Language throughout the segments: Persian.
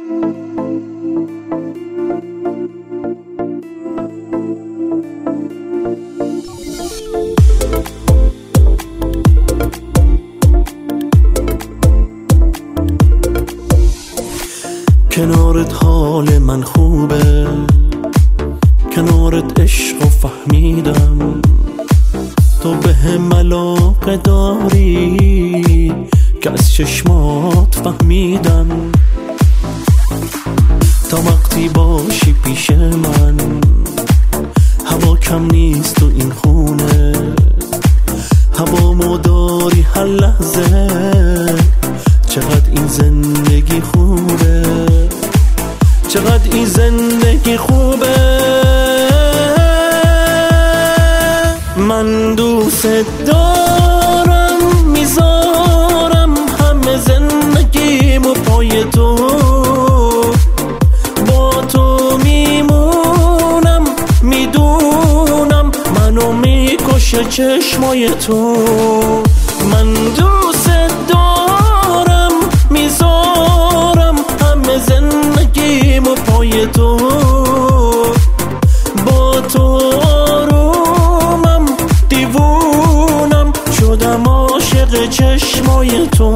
کنارت حال من خوبه، کنارت عشق و فهمیدم تو به هم علاقه داری که از چشمات فهمیدم. تا وقتی باشی پیش من هوا کم نیست تو این خونه، هوا مداری هر لحظه، چقدر این زندگی خوبه، چقدر این زندگی خوبه. من دوست دارم، میذارم همه زندگیمو پای تو، با تو میمونم، میدونم منو میکشه چشمای تو. من دوست دارم، میذارم همه زندگیمو پای تو، با تو آرومم، دیوونم شدم عاشق چشمای تو.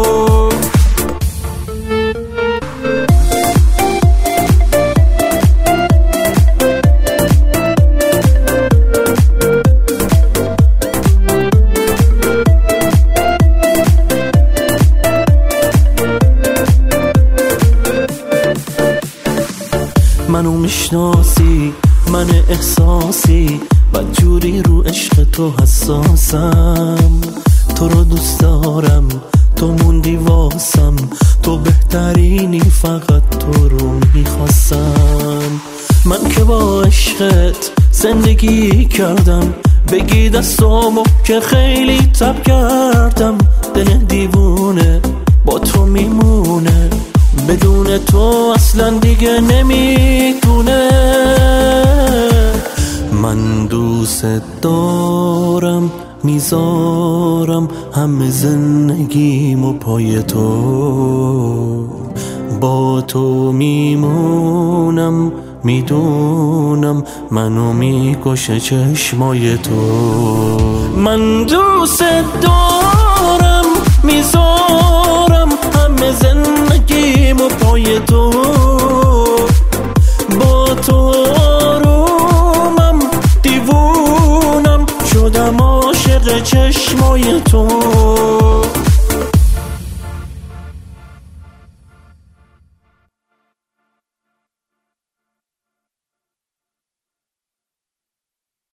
منو میشناسی، من احساسی، بدجوری رو عشق تو حساسم. تو رو دوست دارم، تو موندی واسم، تو بهترینی، فقط تو رو میخواستم. من که با عشقت زندگی کردم، بگی دستامو که خیلی تب کردم. دل دیوونه با تو میمونه، بدون تو اصلا دیگه نمیتونه. من دوست دارم، میذارم همه زندگیمو پای تو، با تو میمونم، میدونم منو میکشه چشمای تو. من دوست دارم، میذارم همه زندگیمو پای تو، با تو آرومم، دیوونم شدم عاشق چشمای تو.